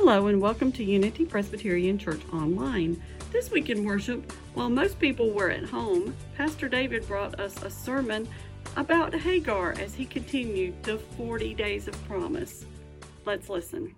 Hello and welcome to Unity Presbyterian Church Online. This week in worship, while most people were at home, Pastor David brought us a sermon about Hagar as he continued the 40 days of promise. Let's listen.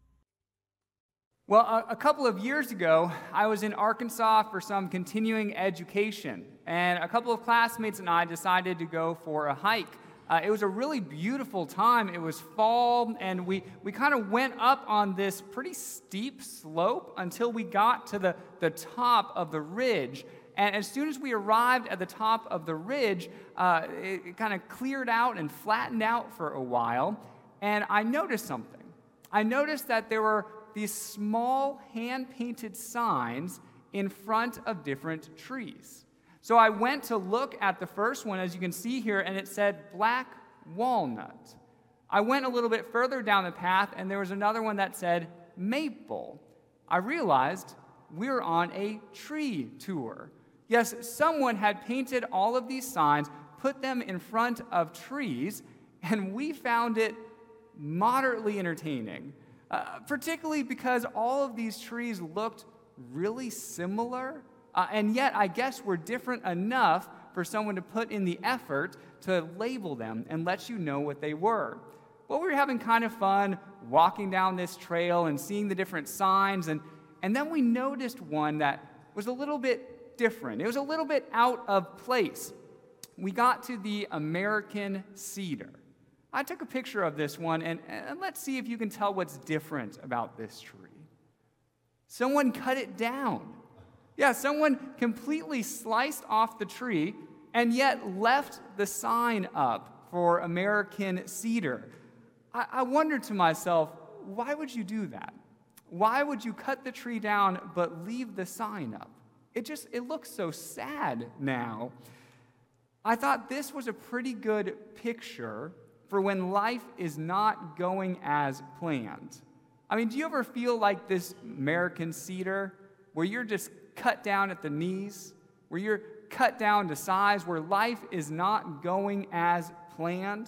Well, a couple of years ago, I was in Arkansas for some continuing education, and a couple of classmates and I decided to go for a hike. It was a really beautiful time. It was fall, and we kind of went up on this pretty steep slope until we got to the top of the ridge. And as soon as we arrived at the top of the ridge, it kind of cleared out and flattened out for a while, and I noticed something. I noticed that there were these small hand-painted signs in front of different trees. So I went to look at the first one, as you can see here, and it said black walnut. I went a little bit further down the path, and there was another one that said maple. I realized we were on a tree tour. Yes, someone had painted all of these signs, put them in front of trees, and we found it moderately entertaining, particularly because all of these trees looked really similar. And yet, I guess we're different enough for someone to put in the effort to label them and let you know what they were. Well, we were having kind of fun walking down this trail and seeing the different signs, and then we noticed one that was a little bit different. It was a little bit out of place. We got to the American cedar. I took a picture of this one, and let's see if you can tell what's different about this tree. Someone cut it down. Yeah, someone completely sliced off the tree and yet left the sign up for American cedar. I wondered to myself, why would you do that? Why would you cut the tree down but leave the sign up? It looks so sad now. I thought this was a pretty good picture for when life is not going as planned. I mean, do you ever feel like this American cedar where you're just cut down at the knees, where you're cut down to size, where life is not going as planned?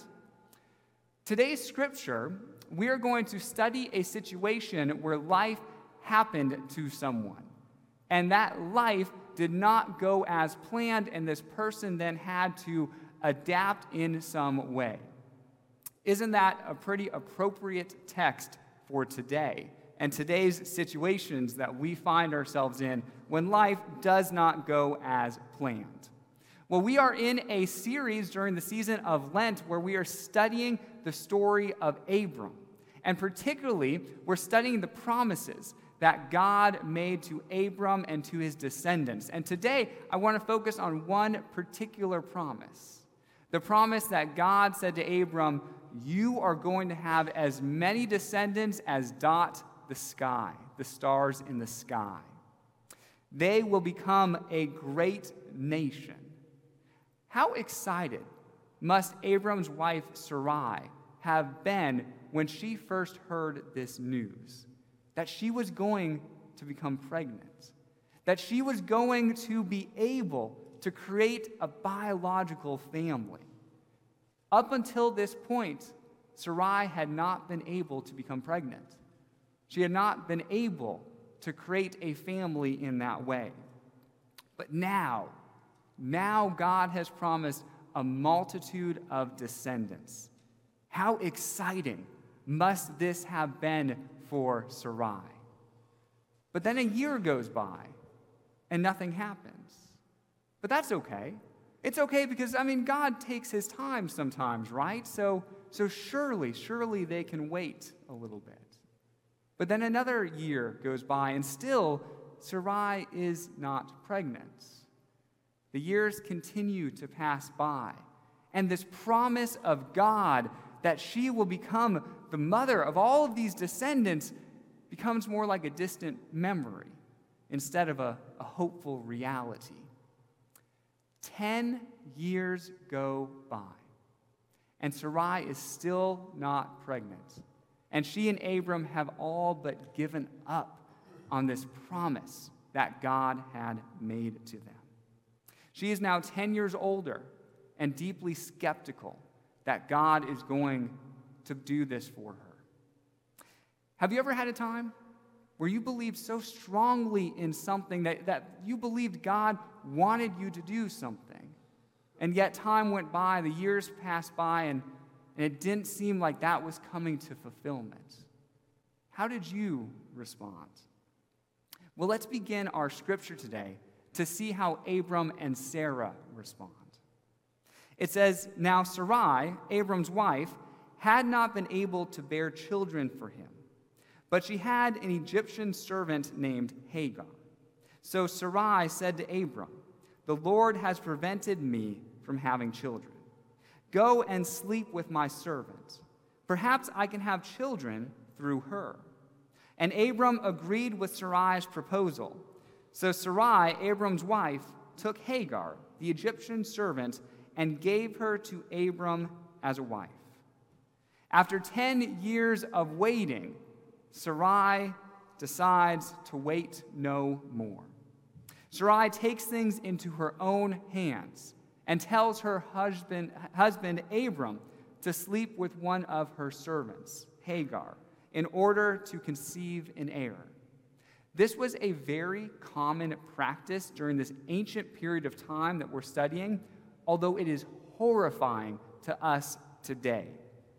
Today's scripture, we are going to study a situation where life happened to someone, and that life did not go as planned, and this person then had to adapt in some way. Isn't that a pretty appropriate text for today and today's situations that we find ourselves in when life does not go as planned? Well, we are in a series during the season of Lent where we are studying the story of Abram. And particularly, we're studying the promises that God made to Abram and to his descendants. And today, I want to focus on one particular promise. The promise that God said to Abram, "You are going to have as many descendants as dot the sky, the stars in the sky. They will become a great nation." How excited must Abram's wife Sarai have been when she first heard this news? That she was going to become pregnant. That she was going to be able to create a biological family. Up until this point, Sarai had not been able to become pregnant. She had not been able to create a family in that way. But now God has promised a multitude of descendants. How exciting must this have been for Sarai? But then a year goes by and nothing happens. But that's okay. It's okay because, God takes his time sometimes, right? So surely they can wait a little bit. But then another year goes by, and still Sarai is not pregnant. The years continue to pass by, and this promise of God that she will become the mother of all of these descendants becomes more like a distant memory instead of a hopeful reality. 10 years go by, and Sarai is still not pregnant. And she and Abram have all but given up on this promise that God had made to them. She is now 10 years older and deeply skeptical that God is going to do this for her. Have you ever had a time where you believed so strongly in something that you believed God wanted you to do something, and yet time went by, the years passed by, and it didn't seem like that was coming to fulfillment? How did you respond? Well, let's begin our scripture today to see how Abram and Sarah respond. It says, "Now Sarai, Abram's wife, had not been able to bear children for him, but she had an Egyptian servant named Hagar. So Sarai said to Abram, 'The Lord has prevented me from having children. Go and sleep with my servant. Perhaps I can have children through her.' And Abram agreed with Sarai's proposal. So Sarai, Abram's wife, took Hagar, the Egyptian servant, and gave her to Abram as a wife. After 10 years of waiting, Sarai decides to wait no more. Sarai takes things into her own hands and tells her husband Abram to sleep with one of her servants, Hagar, in order to conceive an heir. This was a very common practice during this ancient period of time that we're studying, although it is horrifying to us today.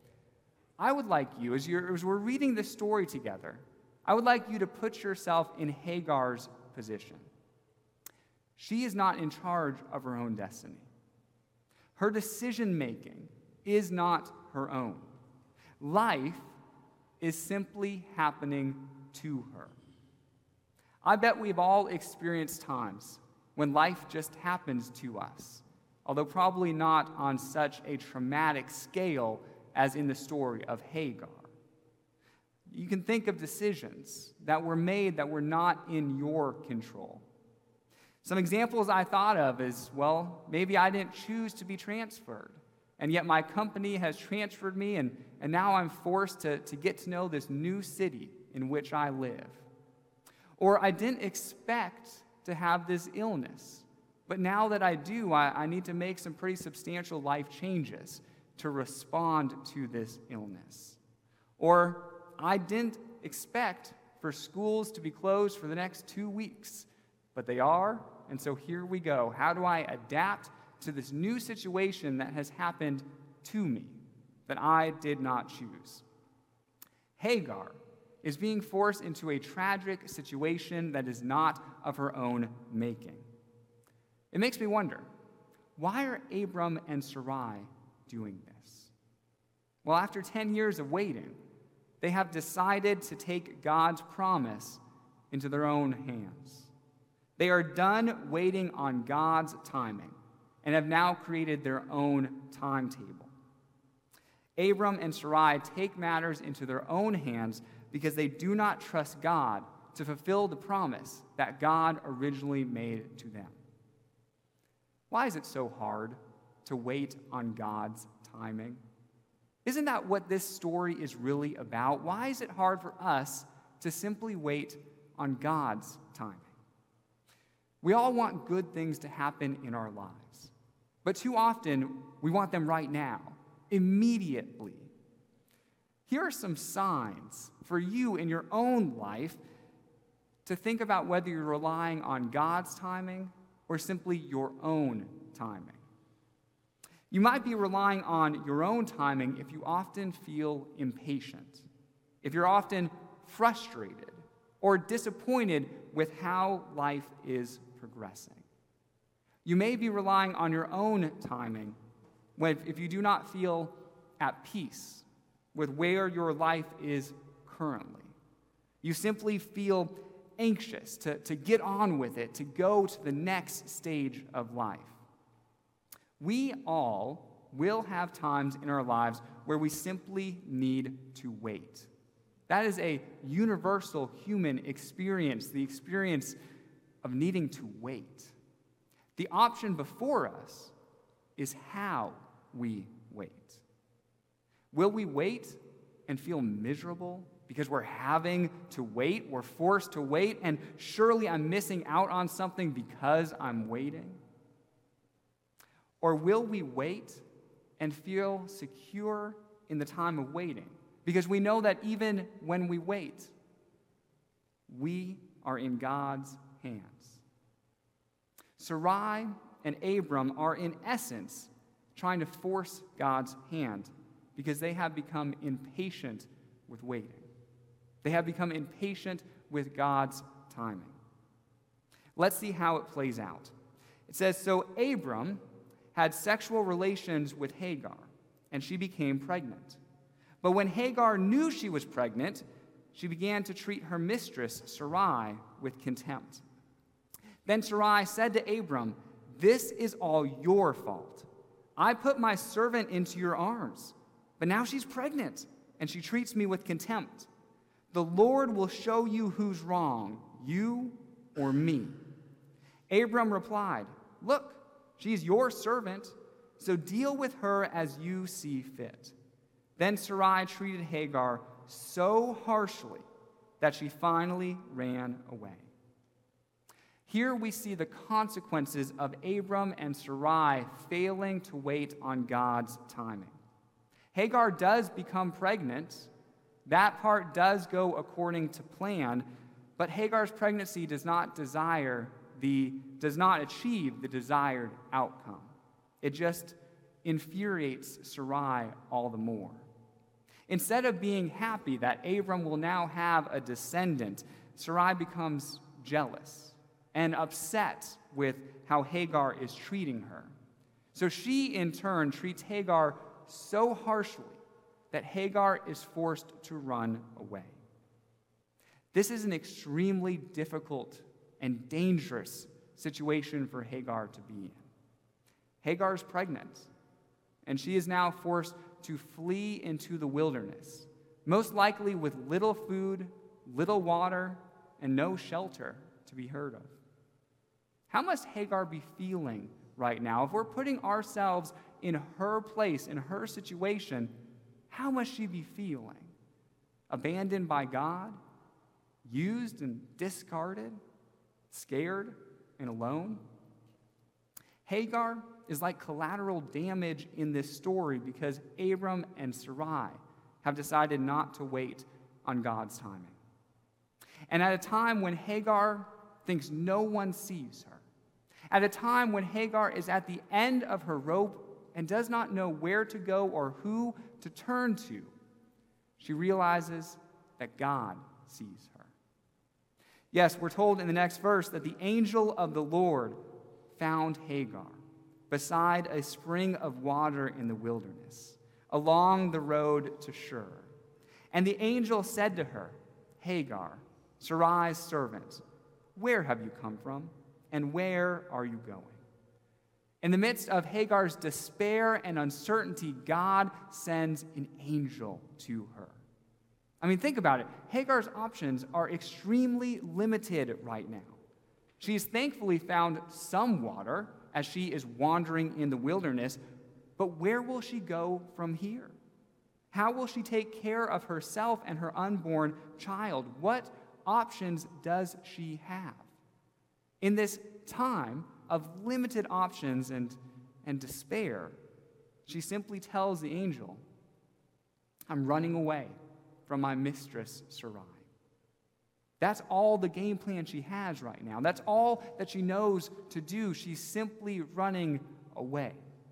I would like you, as we're reading this story together, I would like you to put yourself in Hagar's position. She is not in charge of her own destiny. Her decision-making is not her own. Life is simply happening to her. I bet we've all experienced times when life just happens to us, although probably not on such a traumatic scale as in the story of Hagar. You can think of decisions that were made that were not in your control. Some examples I thought of is, well, maybe I didn't choose to be transferred, and yet my company has transferred me, and now I'm forced to get to know this new city in which I live. Or I didn't expect to have this illness, but now that I do, I need to make some pretty substantial life changes to respond to this illness. Or I didn't expect for schools to be closed for the next 2 weeks, but they are, and so here we go. How do I adapt to this new situation that has happened to me that I did not choose? Hagar is being forced into a tragic situation that is not of her own making. It makes me wonder, why are Abram and Sarai doing this? Well, after 10 years of waiting, they have decided to take God's promise into their own hands. They are done waiting on God's timing and have now created their own timetable. Abram and Sarai take matters into their own hands because they do not trust God to fulfill the promise that God originally made to them. Why is it so hard to wait on God's timing? Isn't that what this story is really about? Why is it hard for us to simply wait on God's timing? We all want good things to happen in our lives, but too often we want them right now, immediately. Here are some signs for you in your own life to think about whether you're relying on God's timing or simply your own timing. You might be relying on your own timing if you often feel impatient, if you're often frustrated or disappointed with how life is progressing. You may be relying on your own timing if you do not feel at peace with where your life is currently. You simply feel anxious to get on with it, to go to the next stage of life. We all will have times in our lives where we simply need to wait. That is a universal human experience, the experience of needing to wait. The option before us is how we wait. Will we wait and feel miserable because we're having to wait, we're forced to wait, and surely I'm missing out on something because I'm waiting? Or will we wait and feel secure in the time of waiting? Because we know that even when we wait, We are in God's hands. Sarai and Abram are, in essence, trying to force God's hand because they have become impatient with waiting. They have become impatient with God's timing. Let's see how it plays out. It says, so Abram had sexual relations with Hagar, and she became pregnant. But when Hagar knew she was pregnant, she began to treat her mistress, Sarai, with contempt. Then Sarai said to Abram, "This is all your fault. I put my servant into your arms, but now she's pregnant, and she treats me with contempt. The Lord will show you who's wrong, you or me." Abram replied, "Look, she's your servant, so deal with her as you see fit." Then Sarai treated Hagar so harshly that she finally ran away. Here we see the consequences of Abram and Sarai failing to wait on God's timing. Hagar does become pregnant. That part does go according to plan, but Hagar's pregnancy does not achieve the desired outcome. It just infuriates Sarai all the more. Instead of being happy that Abram will now have a descendant, Sarai becomes jealous and upset with how Hagar is treating her. So she, in turn, treats Hagar so harshly that Hagar is forced to run away. This is an extremely difficult and dangerous situation for Hagar to be in. Hagar is pregnant, and she is now forced to flee into the wilderness, most likely with little food, little water, and no shelter to be heard of. How must Hagar be feeling right now? If we're putting ourselves in her place, in her situation, how must she be feeling? Abandoned by God? Used and discarded? Scared and alone? Hagar is like collateral damage in this story because Abram and Sarai have decided not to wait on God's timing. And at a time when Hagar thinks no one sees her, at a time when Hagar is at the end of her rope and does not know where to go or who to turn to, she realizes that God sees her. Yes, we're told in the next verse that the angel of the Lord found Hagar beside a spring of water in the wilderness, along the road to Shur. And the angel said to her, "Hagar, Sarai's servant, where have you come from, and where are you going?" In the midst of Hagar's despair and uncertainty, God sends an angel to her. I mean, think about it. Hagar's options are extremely limited right now. She's thankfully found some water as she is wandering in the wilderness, but where will she go from here? How will she take care of herself and her unborn child? What options does she have? In this time of limited options and despair, she simply tells the angel, "I'm running away from my mistress Sarai." That's all the game plan she has right now. That's all that she knows to do. She's simply running away.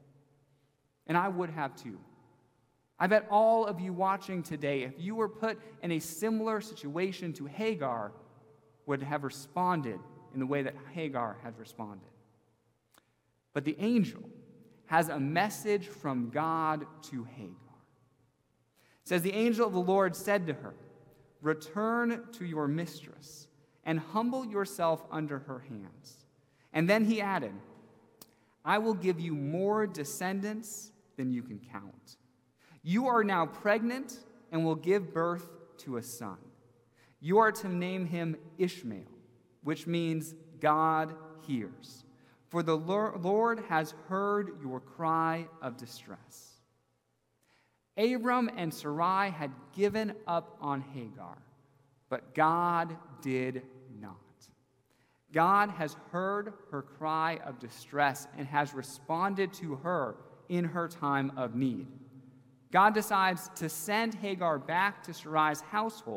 And I would have too. I bet all of you watching today, if you were put in a similar situation to Hagar, would have responded in the way that Hagar had responded. But the angel has a message from God to Hagar. It says, the angel of the Lord said to her, "Return to your mistress and humble yourself under her hands." And then he added, "I will give you more descendants than you can count. You are now pregnant and will give birth to a son. You are to name him Ishmael, which means God hears. For the Lord has heard your cry of distress." Abram and Sarai had given up on Hagar, but God did not. God has heard her cry of distress and has responded to her in her time of need. God decides to send Hagar back to Sarai's household,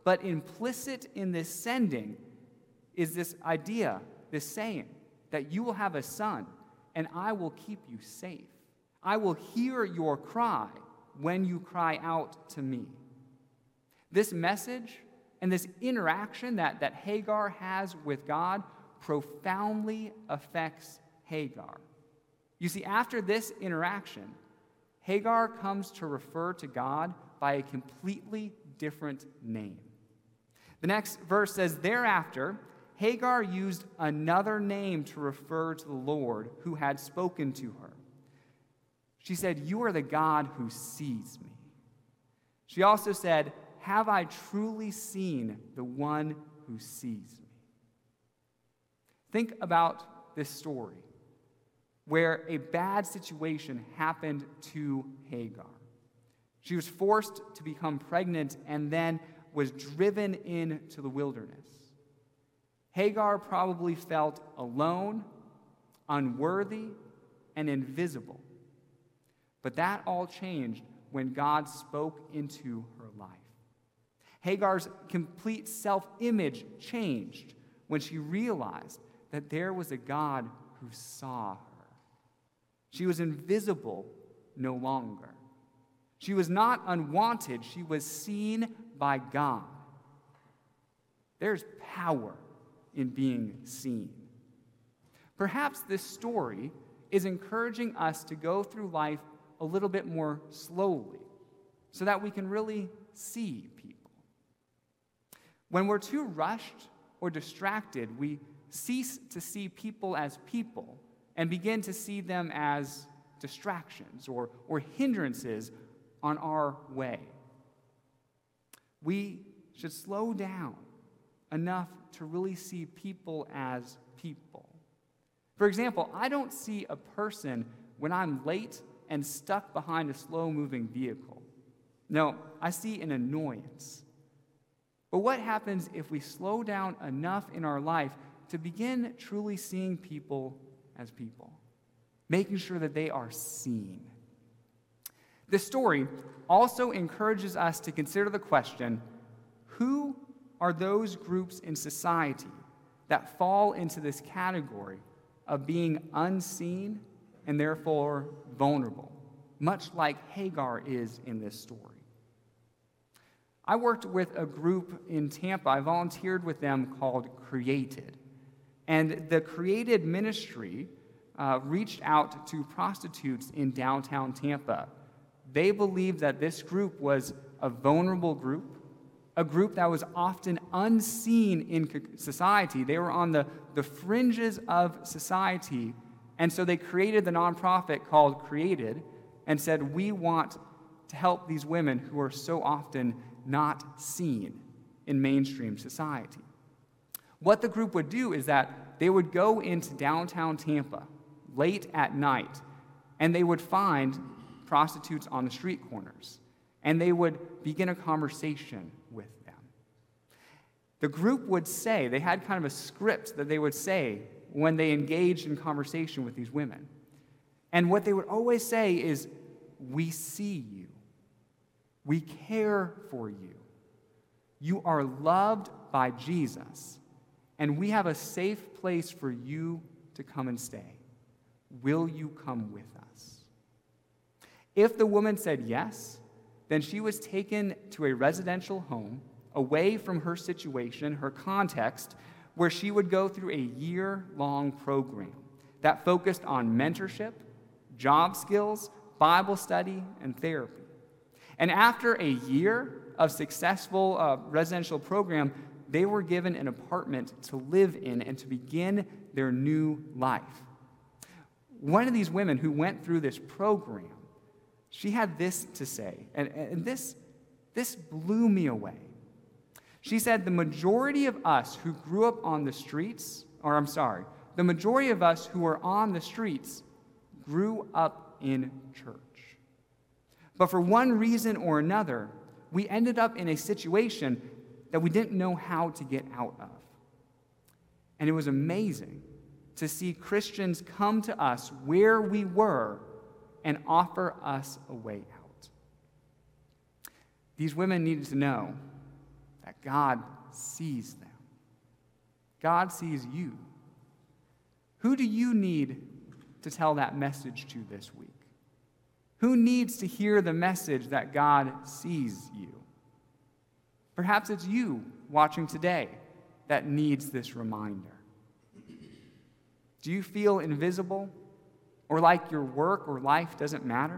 But implicit in this sending is this idea, this saying, that you will have a son, and I will keep you safe. I will hear your cry when you cry out to me. This message and this interaction that Hagar has with God profoundly affects Hagar. You see, after this interaction, Hagar comes to refer to God by a completely different name. The next verse says, thereafter, Hagar used another name to refer to the Lord who had spoken to her. She said, you are the God who sees me. She also said, have I truly seen the one who sees me? Think about this story where a bad situation happened to Hagar. She was forced to become pregnant and then was driven into the wilderness. Hagar probably felt alone, unworthy, and invisible. But that all changed when God spoke into her life. Hagar's complete self-image changed when she realized that there was a God who saw her. She was invisible no longer. She was not unwanted. She was seen by God. There's power in being seen. Perhaps this story is encouraging us to go through life a little bit more slowly so that we can really see people. When we're too rushed or distracted, we cease to see people as people and begin to see them as distractions or hindrances on our way. We should slow down enough to really see people as people. For example, I don't see a person when I'm late and stuck behind a slow-moving vehicle. No, I see an annoyance. But what happens if we slow down enough in our life to begin truly seeing people as people, making sure that they are seen? This story also encourages us to consider the question, who are those groups in society that fall into this category of being unseen and therefore vulnerable, much like Hagar is in this story? I worked with a group in Tampa. I volunteered with them called Created. And the Created ministry reached out to prostitutes in downtown Tampa. They believed that this group was a vulnerable group, a group that was often unseen in society. They were on the fringes of society, and so they created the nonprofit called Created and said, we want to help these women who are so often not seen in mainstream society. What the group would do is that they would go into downtown Tampa late at night, and they would find prostitutes on the street corners, and they would begin a conversation with them. The group would say, they had kind of a script that they would say when they engaged in conversation with these women. And what they would always say is, we see you. We care for you. You are loved by Jesus, and we have a safe place for you to come and stay. Will you come with us? If the woman said yes, then she was taken to a residential home away from her situation, her context, where she would go through a year-long program that focused on mentorship, job skills, Bible study, and therapy. And after a year of successful residential program, they were given an apartment to live in and to begin their new life. One of these women who went through this program, she had this to say, and this blew me away. She said, the majority of us who grew up on the streets, the majority of us who were on the streets grew up in church. But for one reason or another, we ended up in a situation that we didn't know how to get out of. And it was amazing to see Christians come to us where we were and offer us a way out. These women needed to know that God sees them. God sees you. Who do you need to tell that message to this week? Who needs to hear the message that God sees you? Perhaps it's you watching today that needs this reminder. Do you feel invisible or like your work or life doesn't matter?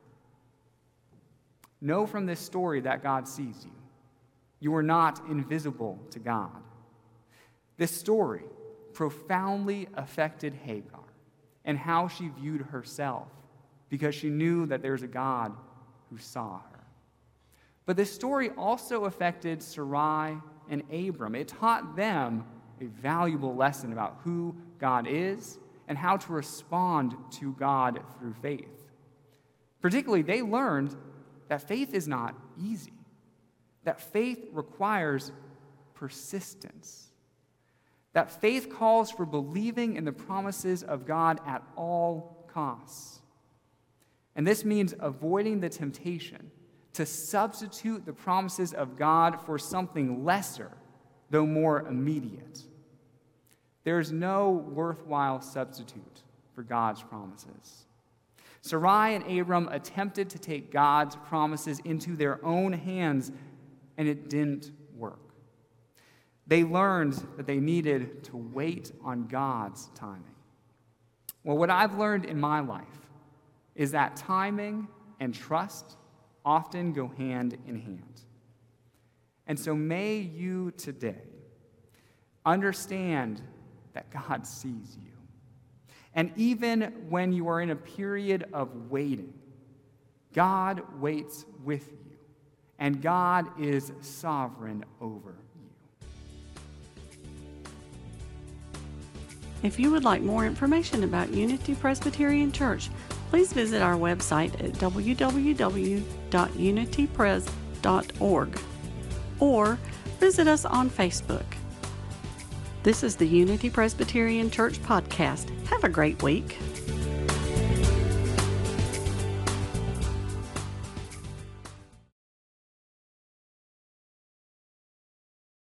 Know from this story that God sees you. You are not invisible to God. This story profoundly affected Hagar and how she viewed herself because she knew that there's a God who saw her. But this story also affected Sarai and Abram. It taught them a valuable lesson about who God is and how to respond to God through faith. Particularly, they learned that faith is not easy, that faith requires persistence, that faith calls for believing in the promises of God at all costs. And this means avoiding the temptation to substitute the promises of God for something lesser, though more immediate. There is no worthwhile substitute for God's promises. Sarai and Abram attempted to take God's promises into their own hands, and it didn't work. They learned that they needed to wait on God's timing. Well, what I've learned in my life is that timing and trust often go hand in hand. And so may you today understand that God sees you. And even when you are in a period of waiting, God waits with you, and God is sovereign over you. If you would like more information about Unity Presbyterian Church, please visit our website at www.unitypres.org or visit us on Facebook. This is the Unity Presbyterian Church podcast. Have a great week.